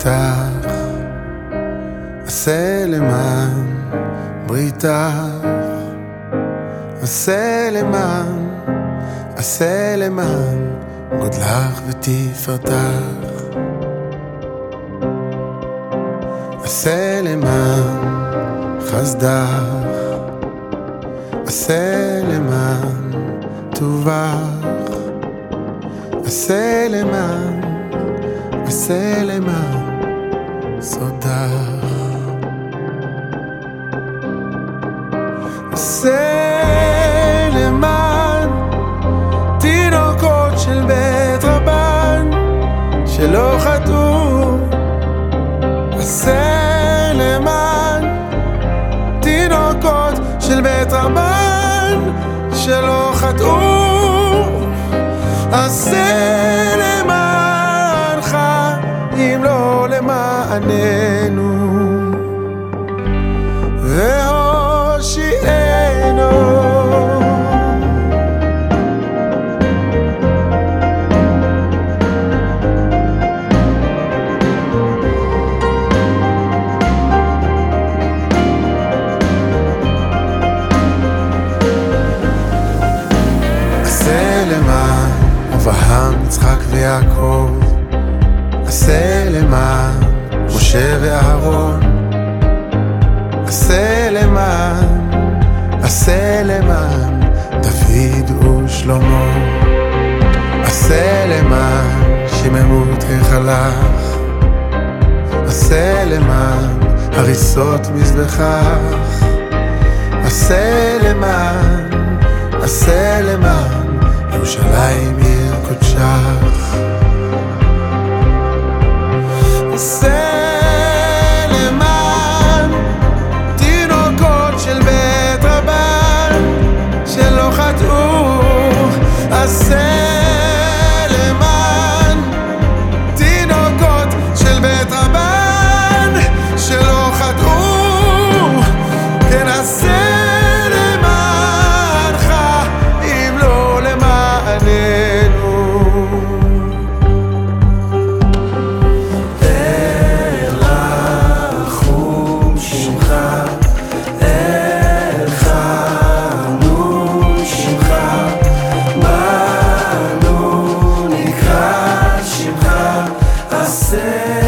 איתך, עשה למען בריתך, עשה למען גודלך ותפארתך, עשה למען חסדך, עשה למען טובך, עשה למען סודך, עשה למען תינוקות של בית רבן שלא חטאו, עשה למען תינוקות של בית רבן שלא חטאו, עשה למענך אם לא למעננו, והושיענו. למען אברהם, יצחק ויעקב, עשה למען משה ואהרון, עשה למען דוד ושלמה, עשה למען שממות החלך, עשה למען הריסות מזבחך, עשה למען ירושלים עיר קודשך, עשה למען תינוקות של בית רבן שלא חטאו, עשה למען תינוקות של בית רבן שלא חטאו, כן עשה Say